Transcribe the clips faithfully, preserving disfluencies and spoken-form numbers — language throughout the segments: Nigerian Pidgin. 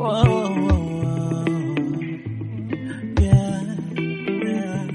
Whoa, whoa, whoa. Yeah, yeah.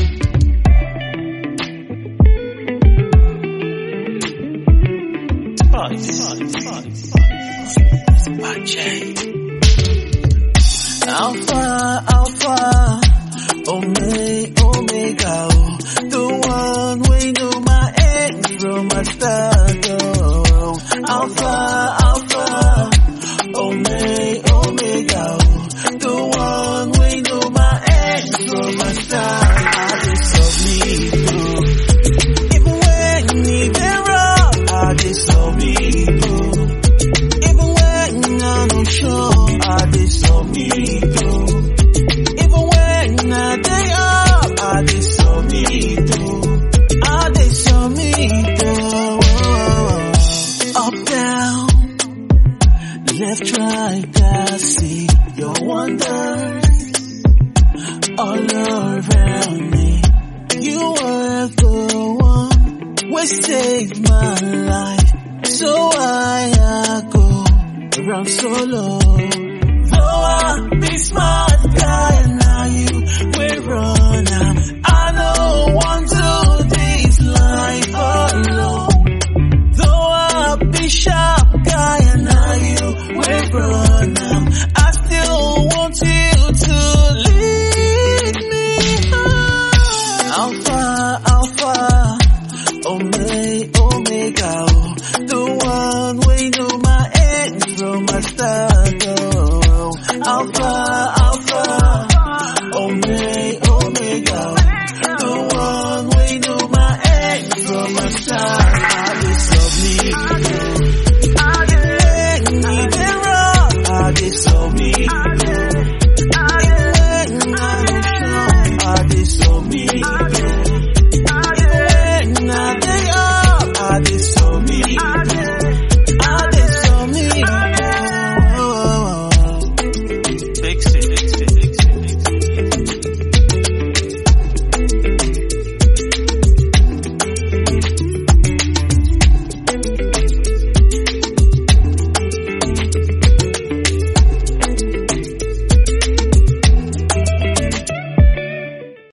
Alpha, Alpha, Omega, Omega, oh. The one we know my end from my start, oh. Alpha, Alpha, Omega, Omega, oh. The one we know my end from my start. I just submit, oh. Even when it get wrong, I just submit, oh. Even when I'm not sure, I just submit, oh. Even when I day up, I just submit, oh. I just submit, oh. Up, down, left, right, I see your wonders all around me. You were the one who saved my life, so I, I go around solo. Though I be smart.